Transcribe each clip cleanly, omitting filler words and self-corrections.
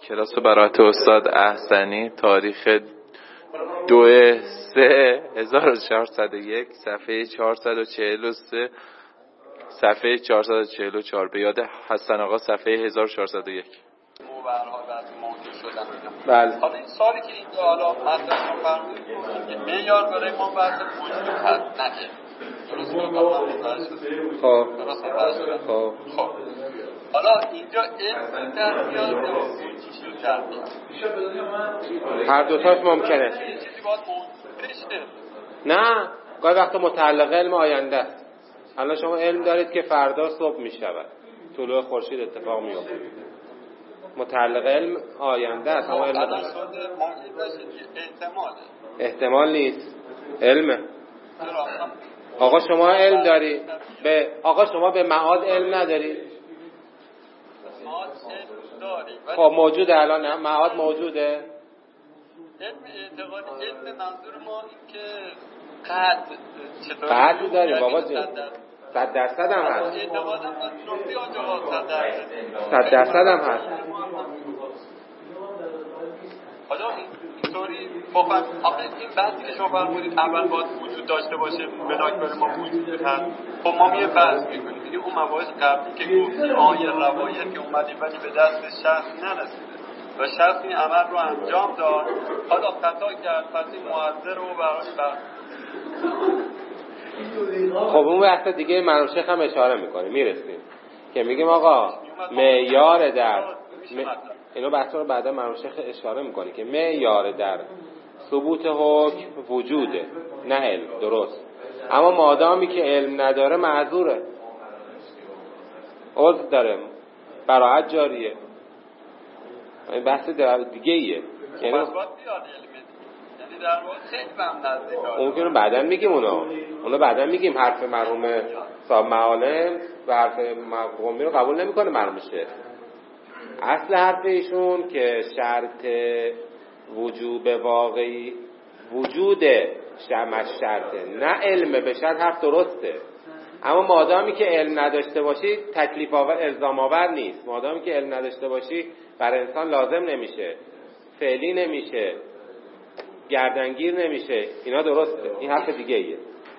کلاس برات استاد احسنی تاریخ 2/3/1401 صفحه 443 صفحه 444 به یاد حسن آقا صفحه 1401. بله. حالا این سوالی که اینجا حالا مطرح فرمودید که معیار برای ما بحث وجود هست نه درست خب حالا اینجا علم در میاد یا وجود در میاد؟ هر دوتاش ممکنه. چیزی باید موجود بشه. نه گاهی وقت متعلق علم آینده است. الان شما علم دارید که فردا صبح می شود، طلوع خورشید اتفاق می افته، متعلق علم آینده است. الان شده ممکن باشه که احتمال نیست، علمه. آقا شما علم داری آقا شما به معاد علم نداری؟ خب موجوده الان، نه معاد موجوده؟ علم اعتقاد علم منظور ما این که قطع داری بابا جون، 100% هم هست، 100% هم هست. حالا اینطوری بفهم آخه این بحثی که شما فرمودید اول باید وجود داشته باشه بلاک برای ما وجود هست. خب ما یه بحث میکنیم دیگه اون مباحث قبلی که گفتیم آیه روایت که اومدیم ولی به دست شخص نرسیده و شخص این عمل رو انجام داد، حالا خطا کرد پس این معذر رو براش خب اون بحث دیگه منوشیخ هم اشاره میکنیم، میرسیم که میگیم آقا معیار در اینو بحث رو بعدا منوشیخ اشاره میکنه که معیار در ثبوت حکم وجوده نه علم، درست، اما مادامی که علم نداره معذوره، عذر داره، براحت جاریه. این بحث دیگه ایه، یعنی در واقع خیلی هم نزدیک اون که بعداً میگیم اونو بعداً میگیم. حرف مرحوم صاحب معالم و حرف قمی رو قبول نمیکنه مرحوم شیخ. اصل حرف ایشون که شرط وجوب واقعی وجود شرطه نه علم به شرط، حرف درسته، اما مادامی که علم نداشته باشی تکلیف آور الزام آور نیست. مادامی که علم نداشته باشی بر انسان لازم نمیشه، فعلی نمیشه، گردنگیر نمیشه. اینا درسته، این حرف دیگه ایه.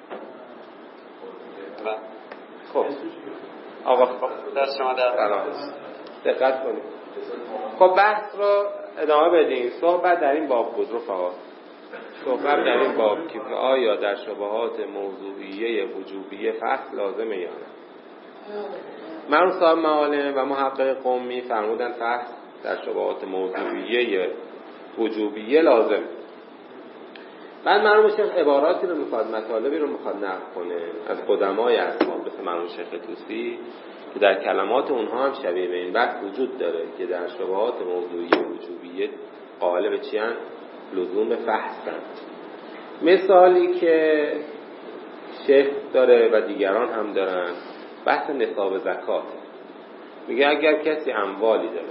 خب آقا دست شما در دقت کنید. خب بحث رو ادامه بدیم. صحبت در این باب بود رفقا، صحبت در این باب که آیا در شبهات موضوعیه وجوبیه فحص لازمه یا نه. مرحوم صاحب معالم و محقق قمی فرمودن فحص در شبهات موضوعیه وجوبیه لازم. بعد مرحوم شیخ عباراتی رو میخواد، مطالبی رو میخواد نقل کنه از قدمای اصحاب مثل مرحوم شیخ طوسی که در کلمات اونها هم شبیه به این بحث وجود داره که در شبهات موضوعیه وجوبیه قائل به چی هستند؟ لزوم فحصن. مثالی که شیخ داره و دیگران هم دارن بحث نصاب زکات. میگه اگر کسی اموالی داره،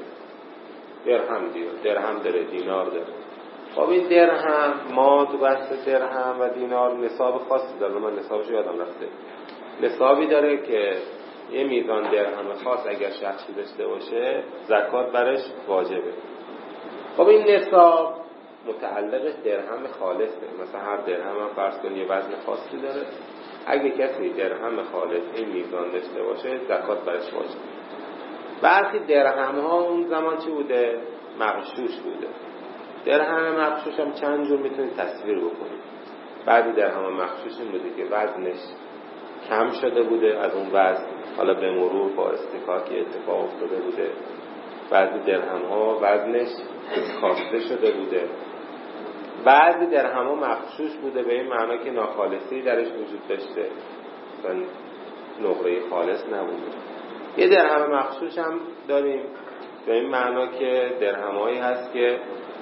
درهم داره، دینار داره، خب این درهم ما تو بحث درهم و دینار نصاب خاصی داره، من نصابش یادم رفته، نصابی داره که یه میزان درهم خاص اگر شخصی داشته باشه زکات برش واجبه. خب این نصاب متعلق درهم خالصه، مثلا هر درهم هم فرض کن یه وزن خاصی داره، اگه کسی درهم خالص این میزان داشته باشه زکات برش واجبه. برخی درهم ها اون زمان چی بوده؟ مغشوش بوده. درهم مغشوش هم چند جور میتونید تصویر بکنید. بعضی درهم مغشوش این بوده که وزنش کم شده بوده از اون وزن، حالا به مرور با استکاکی اتفاق افتاده بوده. بعضی درهم ها وزنش کاسته شده بوده. بعضی درهم ها مغشوش بوده به این معنا که ناخالصی درش وجود داشته، مثلا نقره خالص نبوده. یه درهم مغشوش هم داریم به این معنا که درهمایی هست که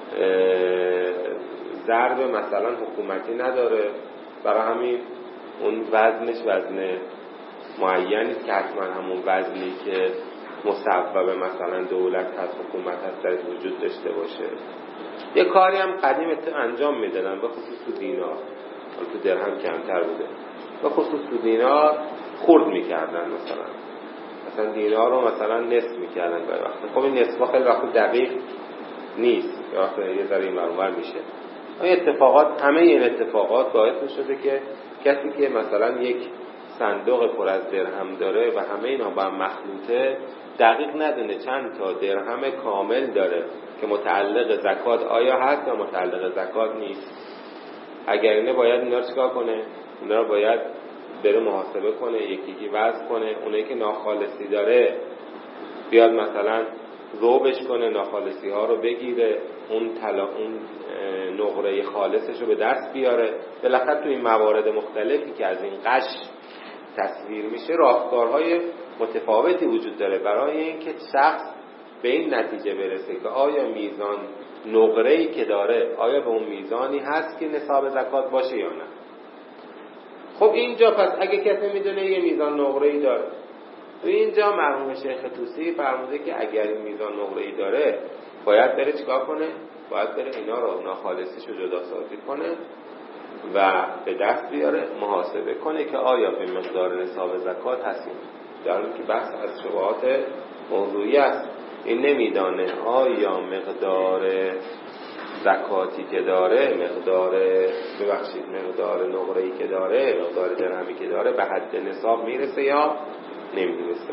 ضرب مثلا حکومتی نداره، برای همین اون وزنش وزن معینی که حتما همون وزنی که مصوب مثلا دولت هست، حکومت هست در وجود داشته باشه. یه کاری هم قدیم انجام میدادن به خصوص تو دینار، تو درهم کمتر بوده، به خصوص تو دینار خرد میکردن، مثلا دینار رو مثلا نصف میکردن گاهی وقتا. خب این نصفا خیلی وقت دقیق نیست، یا یه ذره این برابر میشه. این اتفاقات، همه این اتفاقات باعث شده که کسی که مثلا یک صندوق پر از درهم داره و همه اینا با هم مخلوطه، دقیق ندونه چند تا درهم کامل داره که متعلق زکات آیا هست یا متعلق زکات نیست. اگر اینه باید اینا رو چیکار کنه؟ اینا رو باید بره محاسبه کنه، یکی یکی وزن کنه. اونایی که ناخالصی داره بیاد مثلا ذوبش کنه، ناخالصی ها رو بگیره، اون نقره خالصش رو به دست بیاره. بالاخره تو این موارد مختلفی که از این قش تصویر میشه، راهکارهای متفاوتی وجود داره برای اینکه شخص به این نتیجه برسه که آیا میزان نقره‌ای که داره آیا به اون میزانی هست که نصاب زکات باشه یا نه. خب اینجا پس اگه کسی میدونه یه میزان نقره‌ای داره، تو اینجا مرحوم شیخ طوسی فرموده که اگر این میزان نقره‌ای داره باید بره چیکار کنه؟ باید بره اینا رو ناخالصیش رو جدا سازی کنه و به دست بیاره، محاسبه کنه که آیا به مقدار نصاب زکات هستیم. در حالی که بحث از شبهات موضوعی است. این نمیدانه آیا مقدار زکاتی که داره، مقدار نقره‌ای که داره، مقدار درهمی که داره به حد نصاب میرسه یا نمیرسه.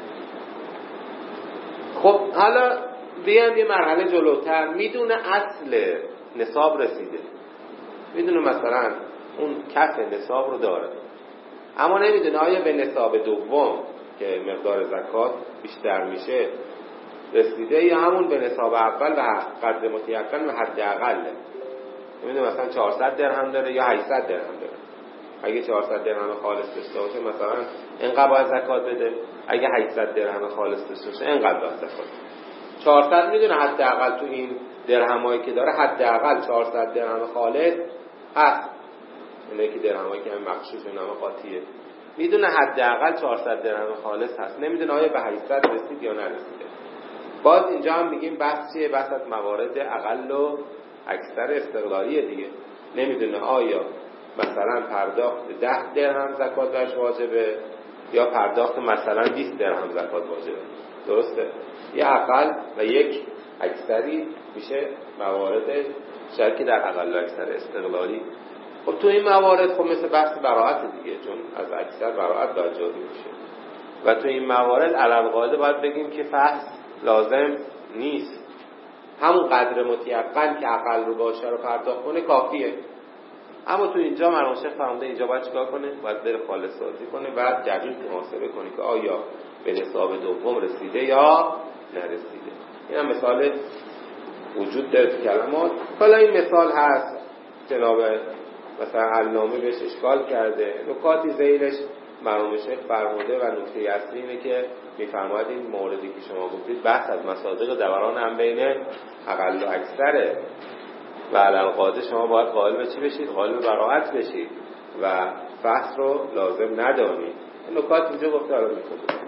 خب حالا بیایم یه مرحله جلوتر. میدونه اصل نصاب رسیده، میدونه مثلا اون کف نصاب رو داره، اما نمیدونه آیا به نصاب دوم که مقدار زکات بیشتر میشه رسیده یا همون به نصاب اول و قدر متیقن و حد اقله. نمیدونه مثلا 400 درهم داره یا 800 درهم داره. اگه 400 درهم خالص داشته باشه مثلا اینقدر باید زکات بده، اگه 800 درهم خالص داشته باشه اینقدر باید زکات بده. 400 میدونه حداقل تو این درهمایی که داره حداقل 400 درهم خالص هست. اینه که درهمایی که هم مخشوش و نام قاطیه، میدونه حداقل 400 درهم خالص هست. نمیدونه آیا به 800 رسید یا نرسیده. باز اینجا هم میگیم بحث چیه؟ بحث از موارد اقل و اکثر استقلالیه دیگه. نمیدونه آیا مثلا پرداخت 10 درهم زکات برش واجبه یا پرداخت مثلا 20 درهم زکات واجبه. درسته؟ یه اقل و یک اکثری میشه موارد شرکی در اقل و اکثر استقلالی. خب تو این موارد خب مثل بحث براعت دیگه، چون از اکثر براعت باید جاری میشه و تو این موارد علل قاعده باید بگیم که فحص لازم نیست. همون قدر متیقن که اقل رو باشه رو پرداخت کنه کافیه. اما تو اینجا مرحوم شیخ فرموده اینجا باید چیکار کنه؟ باید بره خالص سازی کنه و دقیق محاسبه کنه که آیا به نصاب دوم رسیده یا نرسیده. این هم مثال وجود داره تو کلمات. حالا این مثال هست جناب مثلا علامه بهش اشکال کرده، نکاتی ذیلش مرحوم شیخ فرموده و نکته اصلی اینه که میفرماید این موردی که شما گفتید بحث از مصادیق دوران هم بین اقل و اکثره و علالقاعده شما باید قائل به چی بشید؟ قائل به براعت بشید و فحص رو لازم ندانید. این نکات اینجا گفته حالا میکنید.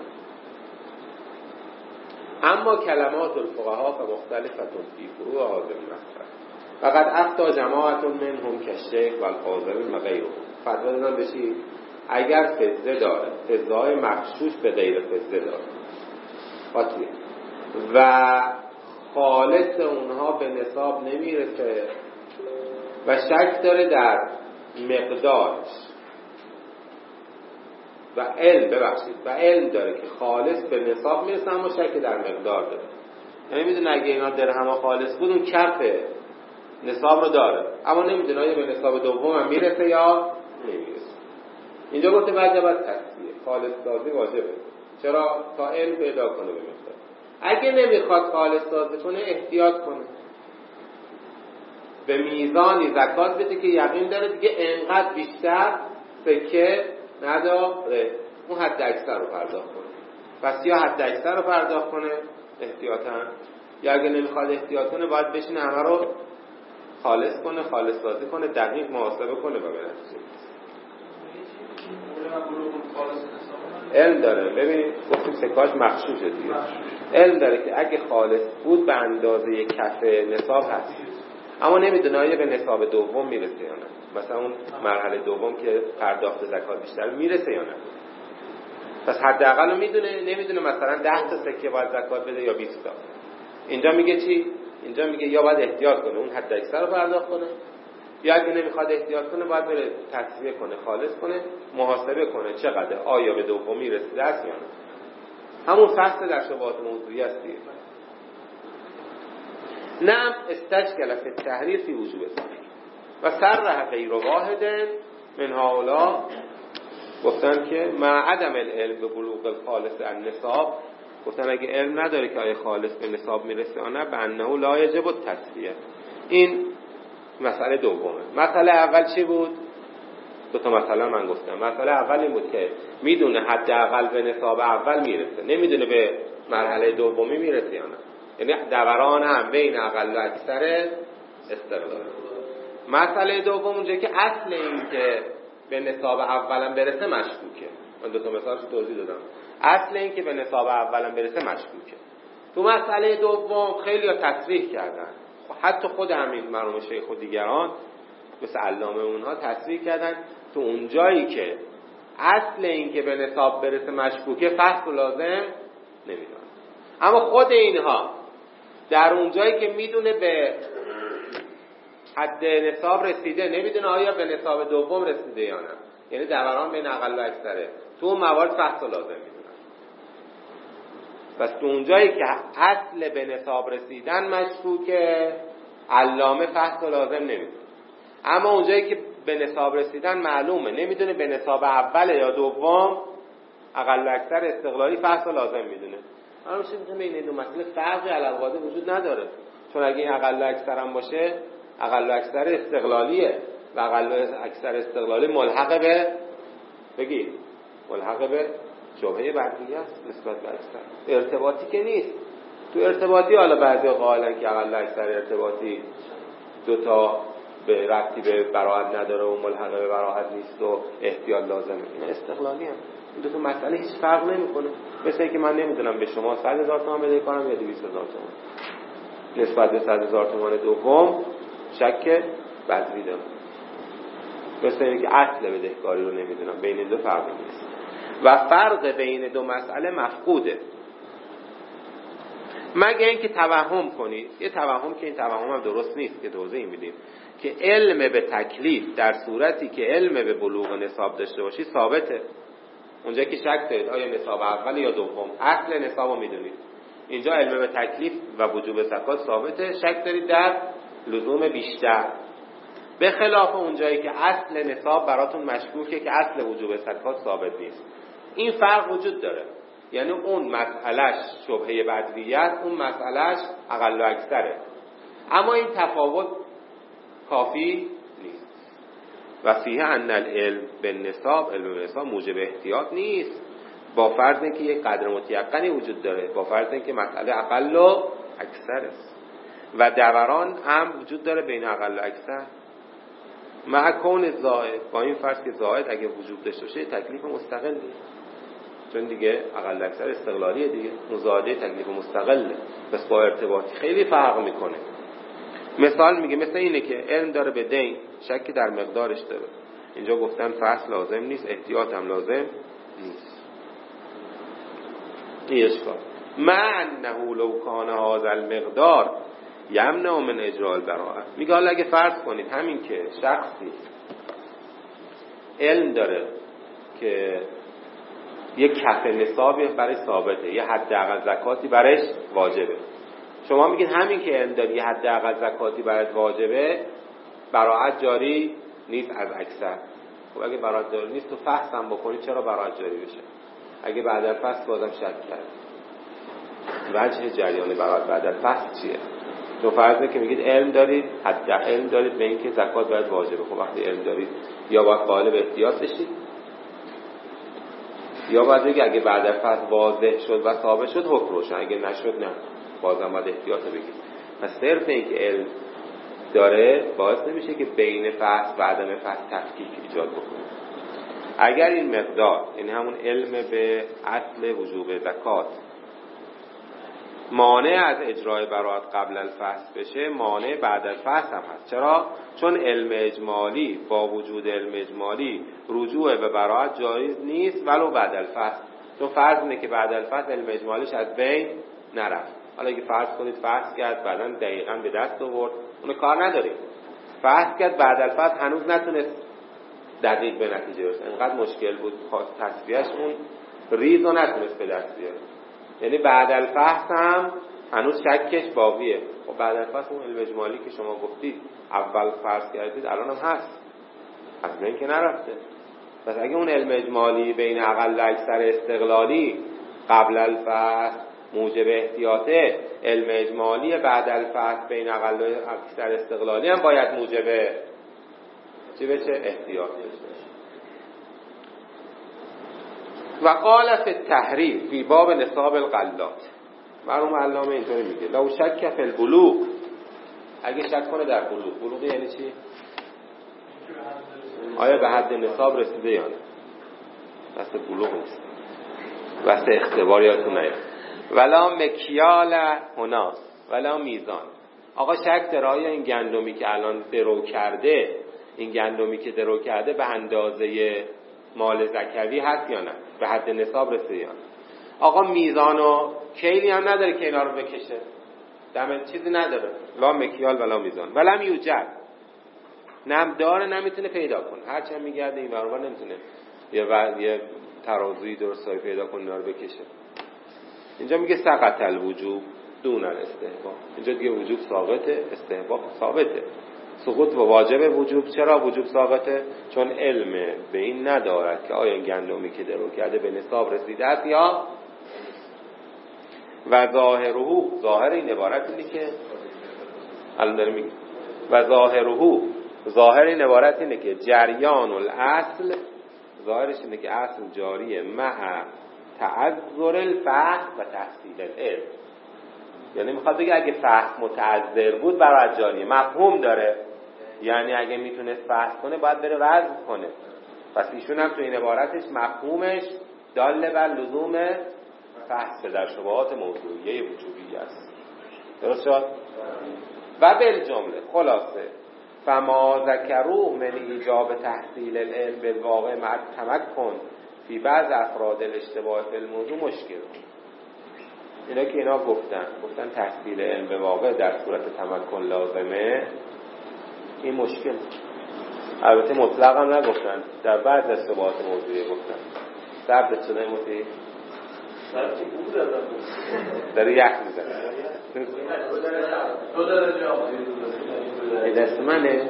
اما کلمات الفقهاء فمختلفة فی فروع هذا المسأله فقد افتى جماعت منهم كالشیخ والقاضی و غیره. فتوا دادن بشید اگر فضه داره، فضه های مغشوش به غیر فضه داره خاطیه و خالص اونها به نصاب نمیرسه و شک داره در مقدارش و علم داره که خالص به نصاب میرسه اما شک در مقدار داره. یعنی میدونه اگه اینا درهم خالص بود اون کف نصاب رو داره اما نمیدونه آیا به نصاب دوم هم میرسه یا نمیرسه. اینجا گفته باید تصفیه، خالص سازی واجبه. چرا؟ تا علم پیدا کنه به مقدار. اگه نمیخواد خالص سازی کنه احتیاط کنه، به میزانی زکات بده که یقین داره دیگه انقدر بیشتر سکه نداره، اون حد اکثر رو پرداخت کنه. پس یا حد اکثر رو پرداخت کنه احتیاطاً، یا اگه نمیخواد احتیاط کنه باید بشینه همه رو خالص کنه، خالص سازی کنه، دقیق محاسبه کنه و بنتیجه. علم داره. ببینید گفتیم سکاش مخشوشه دیگه. علم داره که اگه خالص بود به اندازه یک کف نصاب هست اما نمیدونه آیا به نصاب دوم میرسه یا نه. مثلا اون مرحله دوم که پرداخت زکات بیشتر میرسه یا نه. پس حداقل رو میدونه. نمیدونه مثلا 10 تا سکه باید زکات بده یا 20 تا. اینجا میگه چی؟ اینجا میگه یا باید احتیاط کنه اون حد اکثر رو پرداخت کنه، یا اگه نمیخواد احتیاط کنه باید بره تصفیه کنه، خالص کنه، محاسبه کنه چقدر، آیا به دومی رسیده است یا نه. همون فصل در شبهات موضوعی است دیگه. نعم استشکل فی التحریر فی وجوب و صرح غیر واحد من هؤلاء، گفتن که مع عدم العلم به بلوغ الخالص النصاب، گفتن اگه علم نداره که آیا خالص به نصاب میرسه یا نه، به انه لا یجب التسویه. این مسئله دومه. مسئله اول چی بود؟ دو تا مسئله من گفتم. مسئله اول این بود که میدونه حداقل به نصاب اول میرسه، نمیدونه به مرحله دومی میرسه یا نه، یعنی دوران هم بین اقل و اکثر استقلال. مسئله دوم اونجا که اصل این که به نصاب اولم برسه مشکوکه. من دو تا مثالش توضیح دادم. اصل این که به نصاب اولم برسه مشکوکه. تو مسئله دوم خیلی ها تصریح کردن، حتی خود همین مرحوم شیخ و دیگران مثل علامه اونها تصریح کردن تو اون جایی که اصل این که به نصاب برسه مشکوکه، فحص لازم نمیدونن. اما خود اینها در اون جایی که میدونه به حد نصاب رسیده، نمیدونه آیا به نصاب دوم رسیده یا نه، یعنی دوران بین اقل و اکثره، تو اون موارد فحص لازم میدونن. پس تو اون جایی که اصل به نصاب رسیدن مشکوکه، علامه فحص لازم نمیدونه. اما اون جایی که به نصاب رسیدن معلومه، نمیدونه به نصاب اول یا دوم، اقل و اکثر استقلالی فحص لازم میدونه. اما میشه میگه بین این دو مسئله فرقی علی القاعده وجود نداره، چون اگه این اقل و اکثر هم باشه، اقل و اکثر استقلالیه و اقل و اکثر استقلالی ملحق به ملحق به شبهه بدیهی است نسبت به اکثر. ارتباطی که نیست. تو ارتباطی حالا بعضی قائلن که اقل و اکثر ارتباطی دوتا به ربطی به براحت نداره و ملحق به براحت نیست و احتیاط لازمه. این استقلالی هم. این دو تا مسئله هیچ فرق نمیکنه. مثل اینکه من نمیدونم به شما 100,000 تومان بده کنم یا 200,000 تومان. نسبت به 100,000 تومان دوم شک بدوی دارم. مثل اینکه اصل بدهکاری رو نمیدونم. بین این دو فرق نیست. و فرق بین دو مسئله مفقوده. مگه اینکه توهم کنید، یه توهم که این توهم هم درست نیست که توضیح میدیم، که علم به تکلیف در صورتی که علم به بلوغ نصاب داشته باشی ثابته. اونجا که شک دارید آیا نصاب اول یا دوم، اصل نصاب رو میدونید. اینجا علم به تکلیف و وجوب زکات ثابته، شک دارید در لزوم بیشتر. به خلاف اونجایی که اصل نصاب براتون مشکوکه که اصل وجوب زکات ثابت نیست. این فرق وجود داره. یعنی اون مسئلهش شبهه بدویت، اون مسئلهش اقل و اکثره. اما این تفاوت کافی نیست. و فیه ان العلم بالنصاب، علم بالنصاب موجب احتیاط نیست، با فرض اینکه یک قدر متیقنی وجود داره، با فرض اینکه مسئله اقل و اکثر است و دوران هم وجود داره بین اقل و اکثر. مع کون زائد، با این فرض که زائد اگه وجود داشته باشه تکلیف مستقل نیست، چون دیگه اقل و اکثر استقلالیه دیگه، مزاده تکلیف مستقله، پس با ارتباطی خیلی فرق میکنه. مثال میگه مثل اینه که علم داره به دین، شک در مقدارش داره. اینجا گفتن فحص لازم نیست، احتیاط هم لازم نیست. این اشکال. مع انه لو کان هذا المقدار یمنع من اجراء البراءه. میگه حالا اگه فرض کنید همین که شخصی علم داره که یک کف نصابی برای ثابته، یه حداقل زکاتی برایش واجبه، شما میگید همین که علم داری یه حداقل زکاتی برایت واجبه، براءت جاری نیست از اکثر. خب اگه براءت جاری نیست تو فحص هم بکنی چرا براءت جاری بشه؟ اگه بعد از فحص بازم شک کرد، وجه جریان براءت بعد از فحص چیه؟ تو فرضه که میگید علم دارید، حد علم دارید به اینکه زکات باید واجبه. خب وقتی علم دارید یا باید قائل احتیاط بشید، یا باید بگید اگه بعد از فحص واضح شد و ثابت شد حکم روشن، اگه نشد نه بازم باید احتیاط بگید. پس صرف اینکه علم داره باعث نمیشه که بین فحص و عدم فحص تفکیک ایجاد بکنه. اگر این مقدار، یعنی همون علم به اصل وجوب زکات، مانع از اجرای براءت قبل الفحص بشه، مانع بعد الفحص هم هست. چرا؟ چون علم اجمالی با وجود علم اجمالی رجوع به براءت جایز نیست ولو بعد الفحص. چون فرض اینه که بعد الفحص علم اجمالیش از بین نرفت. حالا اگه فرض کنید فرض کرد بعداً دقیقاً به دست آورد، اون کار نداریم. فرض کرد بعد الفرض هنوز نتونست دقیق به نتیجه برسه، انقدر مشکل بود تصفیهش، اون ریز رو نتونست به دست بیاره، یعنی بعد الفحص هم هنوز شکش باقیه. خب بعد الفحص اون علم اجمالی که شما گفتید اول فرض کردید الان هم هست، از بین که نرفته. پس اگه اون علم اجمالی بین اقل و اکثر استقلالی قبل الفحص موجب احتیاطه، علم اجمالی بعد الفحص بین اقل و اکثر استقلالی هم باید موجب چه بشه؟ احتیاط بشه. و قال فی التحریر فی باب نصاب الغلات، مرحوم علامه اینطوری میگه لو شک فی البلوغ، اگه شک کنه در بلوغ. بلوغ یعنی چی؟ آیا به حد نصاب رسیده یا نه؟ بس بلوغ نیست، بس اختبار یادتون نیاد. ولا مکیال هناس ولا میزان. آقا شک داره آیا این گندمی که الان درو کرده، این گندمی که درو کرده به اندازه مال زکوی هست یا نه، به حد نصاب رسیده یا نه. آقا میزان و کیلی هم نداره که اینا رو بکشه، دم چیزی نداره، لا مکیال ولا میزان. ولم یوجد، نم داره نمیتونه پیدا کنه، هرچند میگرده این برابر نمیتونه یه ترازوی درستایی پیدا کنه اینا رو بکشه. اینجا میگه سقط الوجوب دون الاستحباب، اینجا دیگه وجوب ثابته، استحباب ثابته. سقوط و واجب وجوب، چرا وجوب ثابته؟ چون علم به این ندارد که آیا این گندمی که درو کرده به نصاب رسیده است یا و ظاهر این عبارت اینه که الان داره میگه و ظاهر این عبارت اینه که جریان الاصل، ظاهرش اینه که اصل جاریه مع تعذر الفحص و تحصیل العلم. یعنی میخواد بگه اگه فحص متعذر بود برای جاریه، مفهوم داره، یعنی اگه میتونست فحص کنه باید بره وضع کنه. پس ایشون هم تو این عبارتش مفهومش دال بر لزوم فحص در شبهات موضوعیه وجوبی است. درست شد؟ و بالجمله خلاصه فما ذکروه من ایجاب تحصیل العلم بالواقع مع التمکن فی بعض افراد الاشتباه فی الموضوع مشکل. اینا که اینا گفتن تحصیل علم به واقع در صورت تمکن لازمه، این مشکل. البته مطلق هم نگفتن، در بعض اشتباهات موضوعی گفتن. ثبت شده موضوعی داره یخ میزنه. دست منه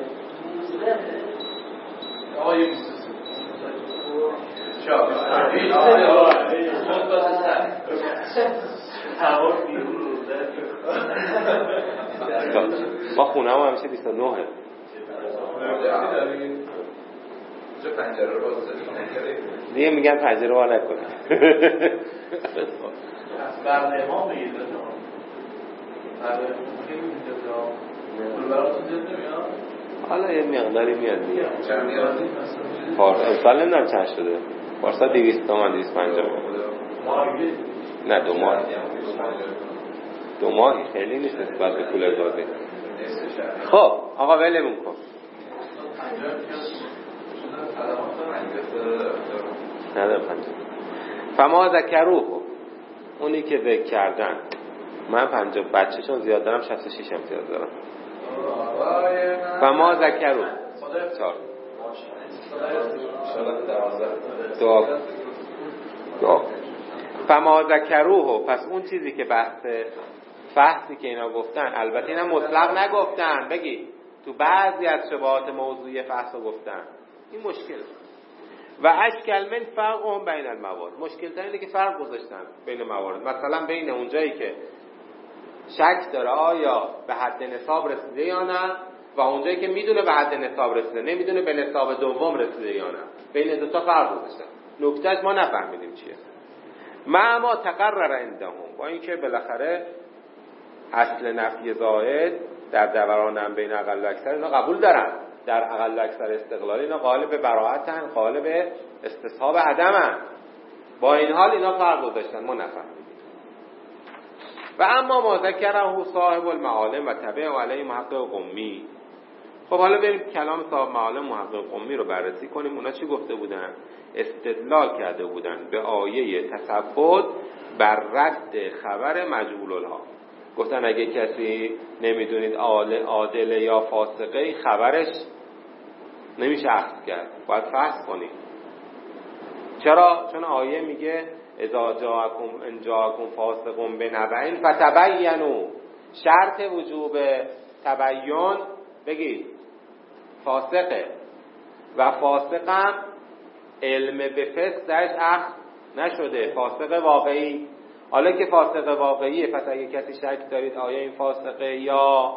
ما خونه هم همیشه 29 دیگه میگن پنجره وا نکنه. حالا یه مقداری میاد دیگه. امسال نمیدونم چند شده، پارسال 200 تومن 250 نه 2 ماهی خیلی نیست نسبت به کولر بازی. خب آقا ولمون کن. ندارم 50. فما ذکروه، اونی که ذکر کردن، من 50 بچه‌شون زیاد دارم، 66 امتیاز دارم. فما ذکروه 4 فما ذکروه، پس اون چیزی که بحث فحصی که اینا گفتن، البته اینا مطلق نگفتن، بگی تو بعضی از شبهات موضوعی فحص رو گفتن، این مشکل. و اشکل من فرقهم بین الموارد، مشکل تر اینه که فرق گذاشتن بین موارد. مثلا بین اونجایی که شک داره آیا به حد نصاب رسیده یا نه، و اونجایی که میدونه به حد نصاب رسیده، نمیدونه به نصاب دوم رسیده یا نه، بین دو تا فرق گذاشتن. نکتهش ما نفهمیدیم چیه. ما تقرر عندهم، با اینکه بالاخره اصل نفی زائد در دوران بین اقل و اکثر اینا قبول دارن، در اقل و اکثر استقلالی اینا قالب براءتن، قالب استصحاب عدمن. با این حال اینا فرق گذاشتن، ما نفهمیدیم. و اما ما ذکره صاحب المعالم و تبع علیه محقق قمی. خب حالا بریم کلام صاحب معالم محقق قمی رو بررسی کنیم. اونا چی گفته بودن؟ استدلال کرده بودن به آیه تثبت بر رد خبر مجهول الحال. گفتن اگه کسی نمیدونید عادل یا فاسقه، خبرش نمیشه اخذ کرد، باید فحص کنید. چرا؟ چون آیه میگه اذا جاءکم فاسق بنبأ فتبینوا. شرط وجوب تبین بگید فاسقه، و فاسقم علم به فسق درش اخذ نشده، فاسق واقعی. حالا که فاسق واقعیه، پس اگه کسی شک دارید آیا این فاسقه یا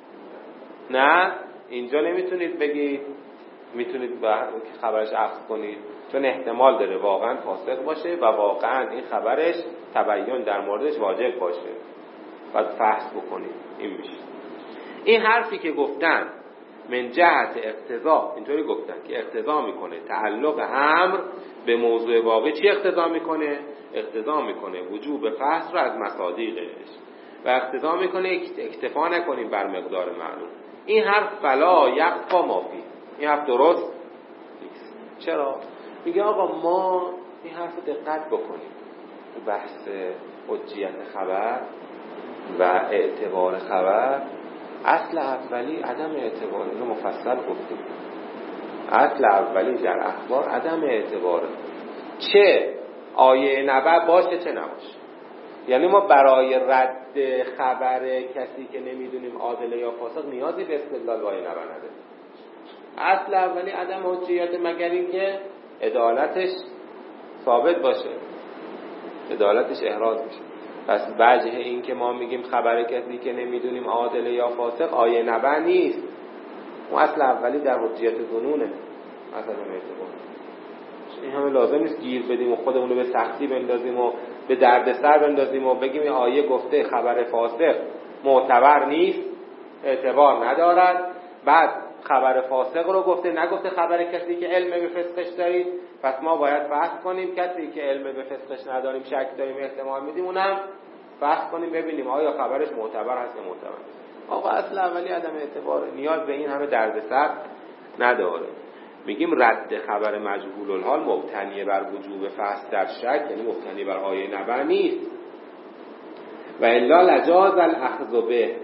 نه، اینجا نمیتونید بگید میتونید خبرش اخذ کنید، چون احتمال داره واقعا فاسق باشه و واقعا این خبرش تبین در موردش واجب باشه، باید فحص بکنید. این میشه این حرفی که گفتن من جهت اقتضا، اینطوری گفتن که اقتضا میکنه تعلق امر به موضوع واقعی. چی اقتضا میکنه؟ اقتضا میکنه وجوب فحص رو از مصادیقش، و اقتضا میکنه اکتفا نکنیم بر مقدار معلوم. این حرف فلا یخفی ما فیه، این حرف درست نیست. چرا؟ میگه آقا ما این حرف دقت بکنیم، بحث حجیت خبر و اعتبار خبر، اصل اولی عدم اعتبار. اینو مفصل گفتیم. اصل اولی در اخبار عدم اعتباره، چه آیه نبأ باشه چه نباشه. یعنی ما برای رد خبر کسی که نمیدونیم عادل یا فاسق نیازی به استدلال با آیه نبأ نداره. اصل اولی عدم حجیت، مگر اینکه عدالتش ثابت باشه، عدالتش احراز میشه. پس وجه این که ما میگیم خبر کسی که نمیدونیم عادل یا فاسق آیه نبأ نیست، اون اصل اولی در حجیت ظنونه، اصلا اعتبار. این همه لازم نیست گیر بدیم و خودمون رو به سختی بندازیم و به دردسر بندازیم و بگیم این آیه گفته خبر فاسق معتبر نیست، اعتبار ندارد، بعد خبر فاسق رو گفته، نگفته خبر کسی که علم به فسقش دارید، پس ما باید بحث کنیم کسی که علم به فسقش نداریم، شک داریم، احتمال میدیم، اونم بحث کنیم ببینیم آیا خبرش معتبر هست یا معتبر نیست. آقا اصل اولی عدم اعتباره، نیاز به این همه دردسر نداره. میگیم رد خبر مجهول الحال مبتنی بر وجوب فحص در شک، یعنی مبتنی بر آیه نبأ نیست. و الا لجاز الاخذ به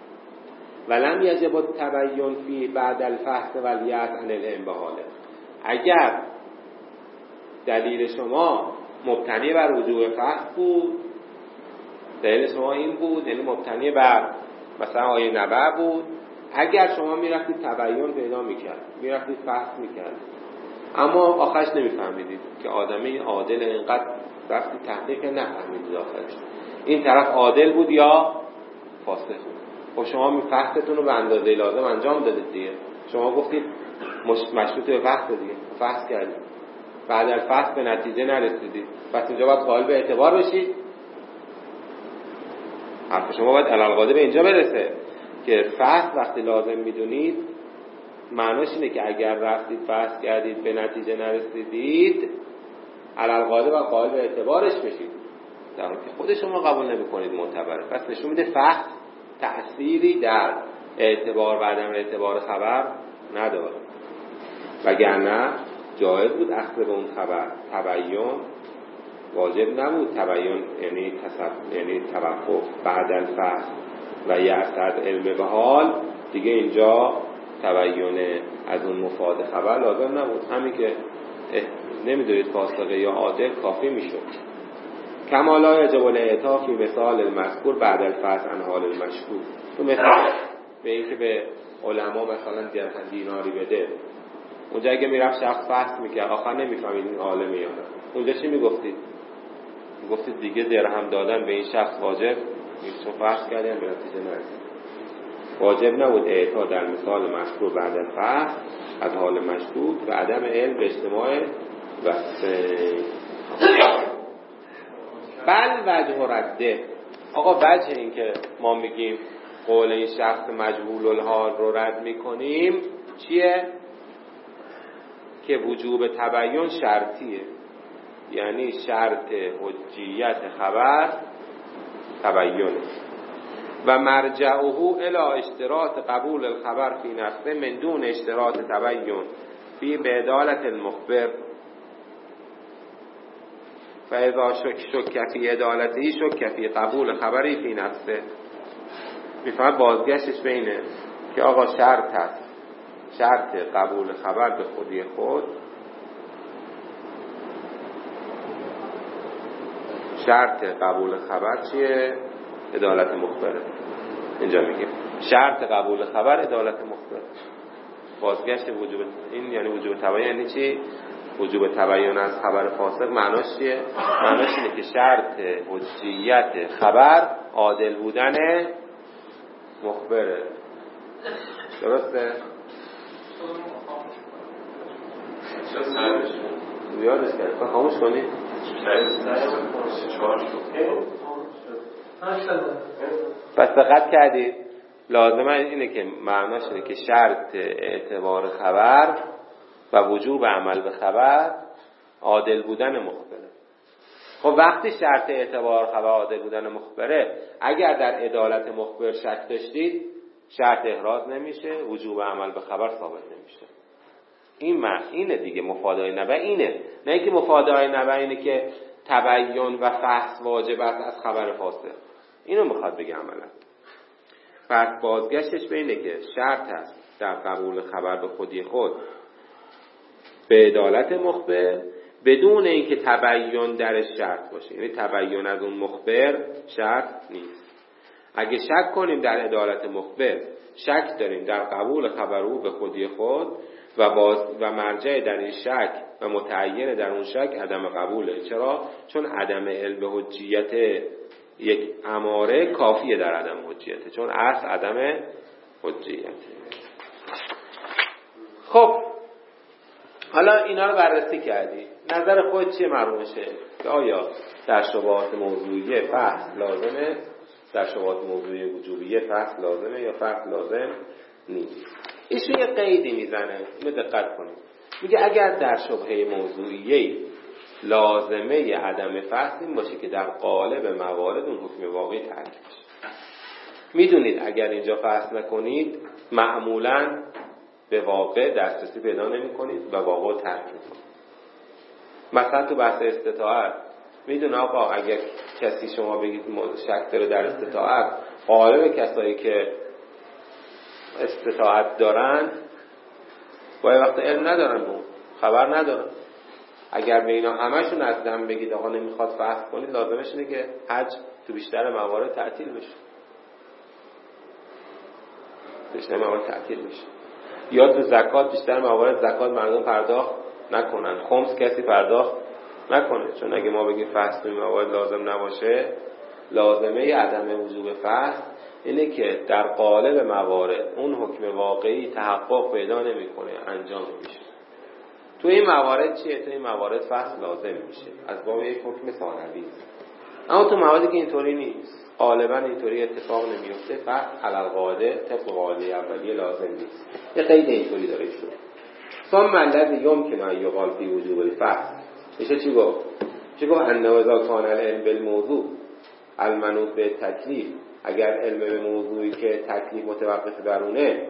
ولم یجب التبین فی بعد الفحص والیأس عن الانبهاله. اگر دلیل شما مبتنی بر وجوب فحص بود، دلیل شما این بود، یعنی مبتنی بر مثلا آیه نبأ بود، اگر شما میرفتید تبین پیدا میکرد، میرفتید فحص میکرد، اما آخرش نمیفهمیدید که آدمی عادل اینقدر رفتید تحقیق نفهمیدید آخرش این طرف عادل بود یا فاسق بود. خب شما فحصتون رو به اندازه لازم انجام دادید دیگه، شما گفتید مشروط به فحص دیگه، فحص کردید، بعد از فحص به نتیجه نرسیدید، پس اینجا باید قائل به اعتبار بشید. حرف شما باید علالقاده به اینجا برسه که فحص وقتی لازم میدونید معناش اینه که اگر رفتید فحص کردید به نتیجه نرسیدید علالقاده باید قائل به اعتبارش بشید، در حالی که خود شما قبول نمی‌کنید معتبره. پس نشون میده فحص تأثیری در اعتبار و عدم اعتبار خبر نداره، وگرنه جایز بود اخذ به اون خبر. تبین واجب نبود، تبین یعنی توقف بعد از فحص و یعصد علم به حال دیگه، اینجا تبین از اون مفاد خبر لازم نبود، همین که نمیدونید فاسقه یا عادل کافی میشد. کما لا یجب الاعطاف فی مثال المذکور بعد الفحص عن حال المشکوک. تو مثال به این که به علما مثلا درهم دیناری بده، اونجا اگه میرفت شخص فحص میکرد آخر نمیفهمید این عالمه یا نه، اونجا چی میگفتید؟ میگفتید دیگه درهم دادن به این شخص واجب نیست، چون فحص کردن به نتیجه نرسید. واجب نبود اعطا در مثال مذکور بعد الفحص از حال مشکوک و عدم علم به اجتماع وصفین. بل وجه رده. آقا وجه این که ما میگیم قول این شخص مجهول الحال رو رد میکنیم چیه؟ که وجوب تبین شرطیه، یعنی شرط حجیت خبر تبینه و مرجعه الی اشتراط قبول الخبر فی نفسه من دون اشتراط تبین فی بعدالت المخبر، فاذا شک فی عدالتی شک فی قبول خبری فی نفسه. میفهمد بازگشتش بینه که آقا شرط هست، شرط قبول خبر به خودی خود، شرط قبول خبر چیه؟ عدالت مخبره. اینجا میگه شرط قبول خبر عدالت مخبر. بازگشت وجوب، این یعنی وجوب تبیین. یعنی چی؟ وجوب تبیین از خبر فاسق معناش چیه؟ معناش اینه که شرط حجیت خبر عادل بودن مخبره. درسته؟ یادش کرد خاموش کنید. پس دقت کردید لازمه اینه که معناش اینه که شرط اعتبار خبر و وجوب عمل به خبر عادل بودن مخبره. خب وقتی شرط اعتبار خبر عادل بودن مخبره، اگر در عدالت مخبر شک داشتید شرط احراز نمیشه، وجوب عمل به خبر ثابت نمیشه. اینه دیگه مفادای نبع اینه، نه اینکه مفادای نبع اینه که تبیین و فحص واجب است از خبر فاسق. اینو میخواد بگه عملا. پس بازگشتش به اینه که شرط است در قبول خبر به خودی خود به عدالت مخبر بدون اینکه تبیین درش شرط باشه. یعنی تبیین از اون مخبر شرط نیست. اگه شک کنیم در عدالت مخبر، شک داریم در قبول خبر او به خودی خود و مرجع در این شک و متعین در اون شک عدم قبوله. چرا؟ چون عدم علم به حجیت یک اماره کافیه در عدم حجیته، چون اصل عدم حجیته. خب حالا اینا رو بررسی کردی، نظر خود چیه مرموشه؟ که آیا در شبهات موضوعیه فحص لازمه، در شبهات موضوعی وجوبیه فحص لازمه یا فحص لازم نیست؟ ایشون یه قیدی میزنه، اینو دقت کنید. میگه اگر در شبهه موضوعیه لازمه عدم فحص این باشه که در قالب موارد اون حکم واقعی تعریف بشه. میدونید اگر اینجا فحص نکنید معمولاً به واقع دسترسی پیدا نمی کنید و واقع ترک میکنید. مثلا تو بحث استطاعت میدونه آقا اگر کسی شما بگید شک داره در استطاعت، غالب کسایی که استطاعت دارن با وقت علم ندارن، اون خبر ندارن. اگر به اینا همشون از دم بگید آقا نمیخواد فحص کنید، لازمش اینه که حج تو بیشتر موارد تعطیل بشه، بیشتر موارد تعطیل بشه. یا تو زکات بیشتر موارد زکات مردم پرداخت نکنن، خمس کسی پرداخت نکنه. چون اگه ما بگیم فحص توی موارد لازم نباشه، لازمه عدم وجوب فحص اینه که در قالب موارد اون حکم واقعی تحقق پیدا نمیکنه، انجام میشه. تو این موارد چیه؟ تو این موارد فحص لازم میشه از باب یک حکم ثانوی. اما تو مواردی که اینطوری نیست، غالبا اینطوری اتفاق نمیفته، فحص علی القاعده طبق قاعده اولیه لازم نیست. یه قید اینطوری داره ایشون. ثم الذی یمکن ان یقال فی وجوب الفحص. میشه چی گفت؟ چی گفت؟ انه اذا کان العلم بالموضوع المنوط به تکلیف، اگر علم به موضوعی که تکلیف متوقف بر اونه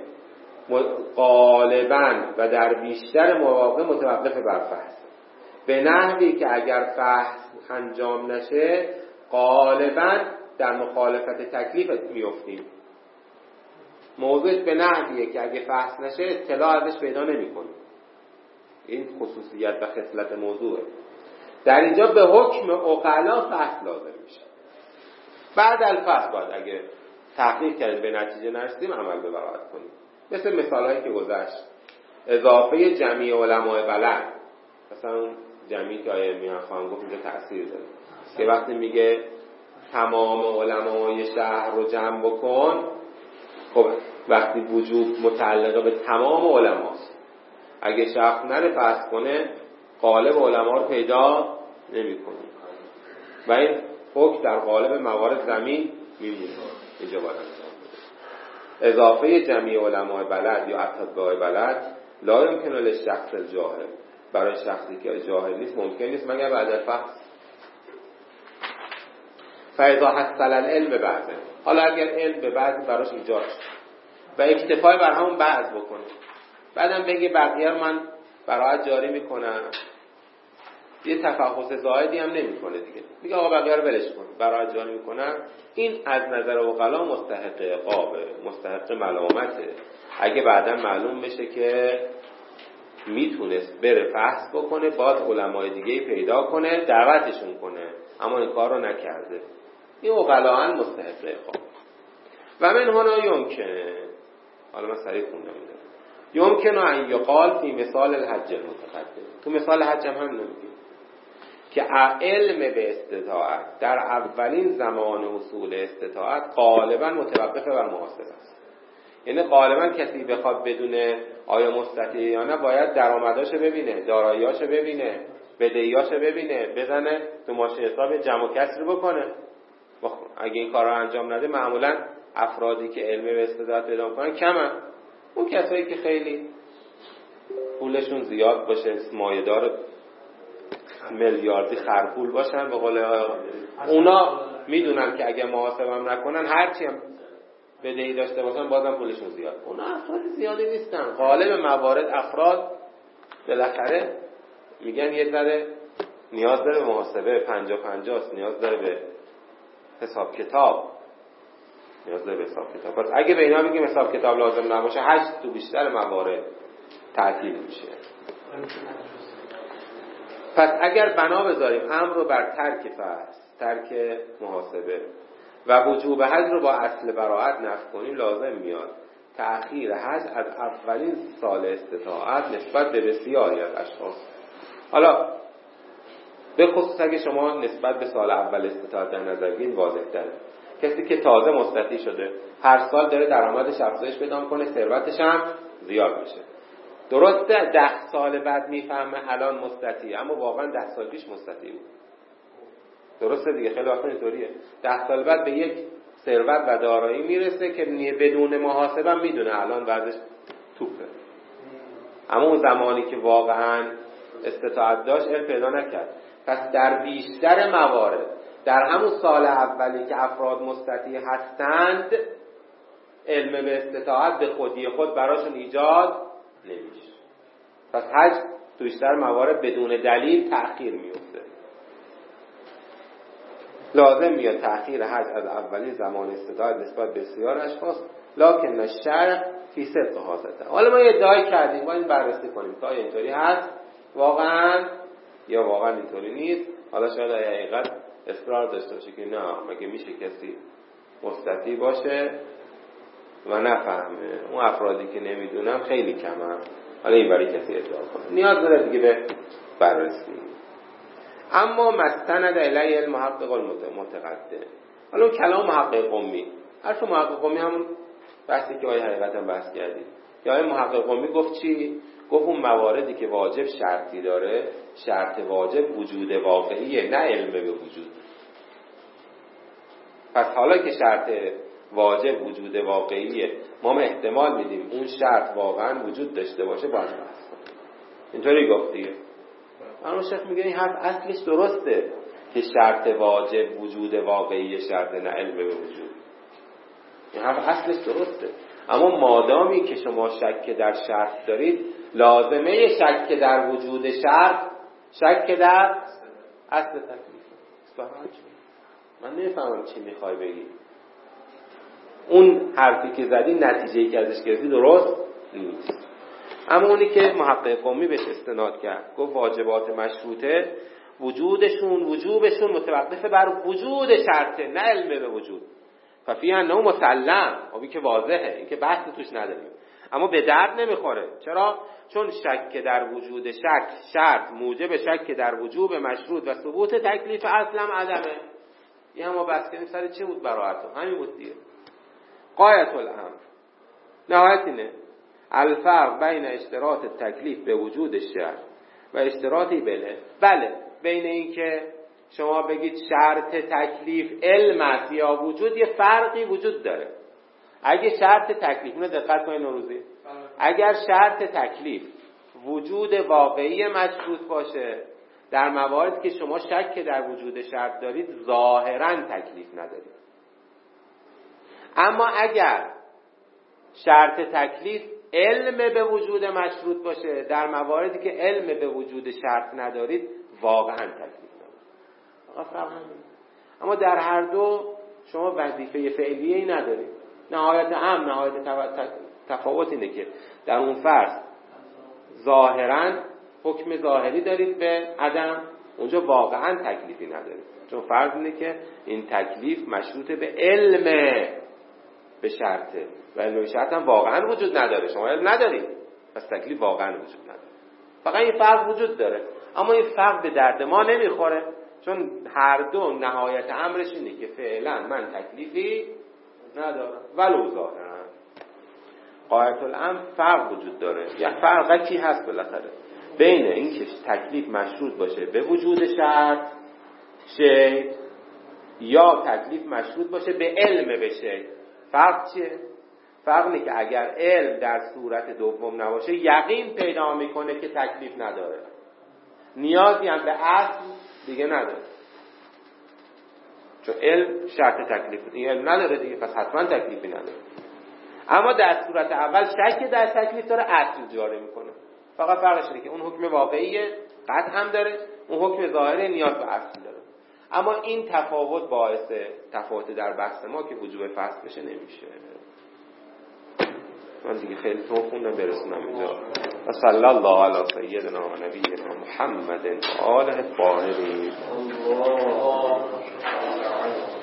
غالبا و در بیشتر مواقع متوقف بر فحص، به نحوی که اگر فحص انجام نشه غالبا در مخالفت تکلیف میافتیم. موضوع به نحویه که اگه فحص نشه اطلاع ازش پیدا نمی‌کنیم. این خصوصیت و خصلت موضوعه. در اینجا به حکم عقلا فحص لازم میشه. بعد الفحص باید اگه تحقیق کردیم به نتیجه نرسیدیم عمل به براءت کنیم. مثل مثالایی که گذشت، اضافه جمعی علماء بلد، مثلا جمعی که آیه میان خواهم گفت اینجا تأثیر داره که وقتی میگه تمام علمای شهر رو جمع بکن، خب وقتی وجوب متعلقه به تمام علماست، اگه شخص نره فحص کنه قالب علما رو پیدا نمی کنه و این حکم در قالب موارد زمین میمونه. اینجا باید انجام بده. اضافه جمعی علماء بلد یا اطباء بلد لا یمکن للشخص الجاهل، برای شخصی که جاهل نیست ممکن نیست مگر بعد فحص. فاذا حصل العلم بعضه، حالا اگر علم به بعض براش ایجاد و اکتفای بر همون بعض بکنه، بعدم بگه بقیه رو من براحت جاری میکنم، یه تفحص زائدی هم نمیکنه دیگه، میگه آقا بقیه رو ولش کن، برای جاری میکنن. این از نظر عقلا مستحق عقابه، مستحق ملامته. اگه بعدا معلوم بشه که میتونست بره فحص بکنه، باز علمای دیگه پیدا کنه دعوتشون کنه، اما این کار رو نکرده، این عقلاً مستحق عقاب. و من هنا یمکنه، حالا من سریع خوندم یمکنه ان یقال فی مثال الحج المتقدم، تو مثال حج هم نمیگیم که علم به استطاعت در اولین زمان حصول استطاعت غالبا متوقف بر محاسبه است. یعنی غالبا کسی بخواد بدونه آیا مستطیع یا نه باید درآمداشو ببینه، داراییاشو ببینه، بدهیاشو ببینه، بزنه تو ماشین حساب جمع و کسر بکنه. اگه این کار رو انجام نده معمولا افرادی که علم به استطاعت پیدا می‌کنن کمن. اون کسایی که خیلی پولشون زیاد باشه، مایه‌دار میلیاردی خرپول باشن به قول اونا میدونن که اگه محاسبه هم نکنن هرچی هم بدهی داشته باشن بازم پولشون زیاد. اونا افراد زیادی نیستن. غالب موارد افراد بالاخره میگن یه ذره نیاز داره به محاسبه 50-50 نیاز داره به حساب کتاب، پس اگه به اینا بگیم حساب کتاب لازم نباشه 8 تو بیشتر موارد تعطیل میشه. پس اگر بنا بذاریم امر رو بر ترک محاسبه و وجوب حج رو با اصل براءت نفی کنیم، لازم میاد تأخیر حج از اولین سال استطاعت نسبت به بسیاری از اشخاص. حالا به خصوص اگه شما نسبت به سال اول استطاعت در نظر بگیرید واضح تره. کسی که تازه مستطیع شده هر سال داره درآمدش افزایش پیدا کنه، ثروتش هم زیاد میشه. درسته 10 سال بعد میفهمه الان مستطیع، اما واقعا 10 سال پیش مستطیع بود. درسته دیگه، خیلی وقتا اینطوریه. 10 سال بعد به یک ثروت و دارایی میرسه که بدون محاسبه میدونه الان وضعش توپه، اما اون زمانی که واقعا استطاعت داشت علم پیدا نکرد. پس در بیشتر موارد در همون سال اولی که افراد مستطیع هستند علم به استطاعت به خودی خود براشون ایجاد نمیشه. پس حج تو بیشتر موارد بدون دلیل تأخیر میفته. لازم میاد تأخیر حج از اولین زمان استطاعت نسبت بسیار اشخاص، لکن الشرع فی صدق حاصله. حالا ما یه ادعای کردیم، باید بررسی کنیم که آیا اینطوری هست واقعا یا واقعا اینطوری نیست. حالا شاید حقیقت اصرار داشته باشه که نه، مگه میشه کسی مستطیع باشه و نفهمه؟ اون افرادی که نمیدونم خیلی کمن. حالا این برای کسی ادعا کنه نیاز داره دیگه به بررسی. اما مستند الیه المحقق المتقدم. حالا کلام محقق قمی، حرف محقق قمی همون بحثی که آیه حقیقتا بحث کردیم. یا آیه محقق قمی گفت چی؟ گفت اون مواردی که واجب شرطی داره، شرط واجب وجود واقعیه نه علم به وجود. پس حالا که شرط واجب وجود واقعیه، ما احتمال میدیم اون شرط واقعا وجود داشته باشه، باید بحث کنیم. اینطوری گفت دیگه. اما شیخ میگه این حرف اصلش درسته که شرط واجب وجود واقعی شرط نه علم به وجود. این حرف اصلش درسته، اما مادامی که شما شک در شرط دارید، لازمه شک در وجود شرط شک در اصل تکلیف. من نمیفهمم چی میخوای بگی. اون حرفی که زدی نتیجه‌ای که ازش گرفتی درست نیست. اما اونی که محقق قمی بهش استناد کرد، گفت واجبات مشروطه وجوبشون متوقف بر وجود شرطه نه علم به وجود. ففیه انه مسلم، آبی که واضحه، این که بحث توش نداریم، اما به درد نمیخوره. چرا؟ چون شک در وجود شرط موجب شک در وجوب مشروط و ثبوت تکلیف اصلا عدمه. این هم ما بحث کردیم سر چه بود؟ براءت. همین بود دیگه. غایت الامر، نهایت اینه الفرق بین اشتراط تکلیف به وجود شرط و اشتراطی بله بین این که شما بگید شرط تکلیف علم است یا وجود، یه فرقی وجود داره. اگه شرط تکلیف، اینو دقت کنید نوروزی، اگر شرط تکلیف وجود واقعی مشروط باشه، در مواردی که شما شک در وجود شرط دارید ظاهراً تکلیف ندارید. اما اگر شرط تکلیف علم به وجود مشروط باشه، در مواردی که علم به وجود شرط ندارید واقعا تکلیف نداره. فقط همین. اما در هر دو شما وظیفه فعلیه‌ای ندارید. نهایت تفاوت اینه که در اون فرض ظاهراً حکم ظاهری دارید به عدم، اونجا واقعا تکلیفی ندارید. چون فرض اینه که این تکلیف مشروط به علم به شرطه و علم به شرط هم واقعا وجود نداره. شما علم ندارید پس تکلیف واقعا وجود نداره. فقط این فرق وجود داره، اما این فرق به درد ما نمیخوره، چون هر دو نهایت امرش اینه که فعلا من تکلیفی ندارم ولو ظاهرا. غایت الامر فرق وجود داره، یه فرقی هست بالاخره بین این که تکلیف مشروط باشه به وجود شرط شی یا تکلیف مشروط باشه به علم بشه. فرق چیه؟ فرق اینه که اگر علم در صورت دوم نباشه یقین پیدا میکنه که تکلیف نداره، نیازی هم به اصل دیگه نداره، چون علم شرط تکلیف، این علم نداره دیگه پس حتما تکلیفی نداره. اما در صورت اول شک در تکلیف داره، اصل جاری میکنه. فقط فرقش اینه که اون حکم واقعی قطع هم داره، اون حکم ظاهری نیاز به اصل داره. اما این تفاوت باعث تفاوت در بحث ما که وجوب فصل بشه نمیشه. من دیگه خیلی تو خوندم برسونم اینجا. و صلی الله علی سیدنا و نبینا محمد و آله الطاهرین.